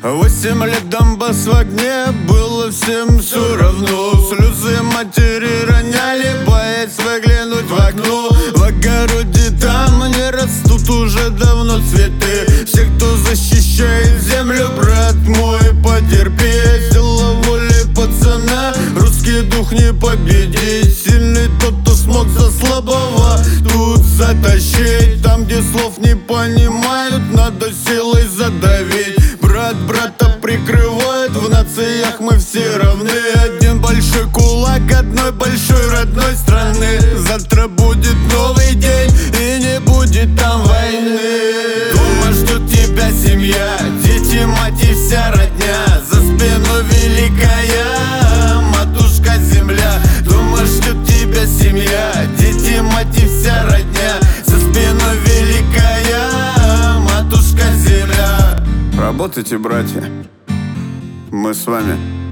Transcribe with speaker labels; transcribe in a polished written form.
Speaker 1: 8 лет Донбасс в огне, было всем все равно. Слезы матери роняли, боясь выглянуть в окно. В огороде там не растут уже давно цветы. Все, кто защищает землю, брат мой, потерпи. Сила воли пацана, русский дух не победить. Сильный тот, кто смог за слабого тут затащить. Там, где слов не понимают, надо силой задавить. Брат брата прикрывает, в нациях мы все равны. Один большой кулак одной большой родной страны. Завтра будет новый день и не будет там войны. Дома ждет тебя семья, дети, мать и вся родня. За спиной великая матушка земля. Дома ждет тебя семья, дети, мать и вся родня. За спиной великая матушка земля. Работайте, братья, мы с вами.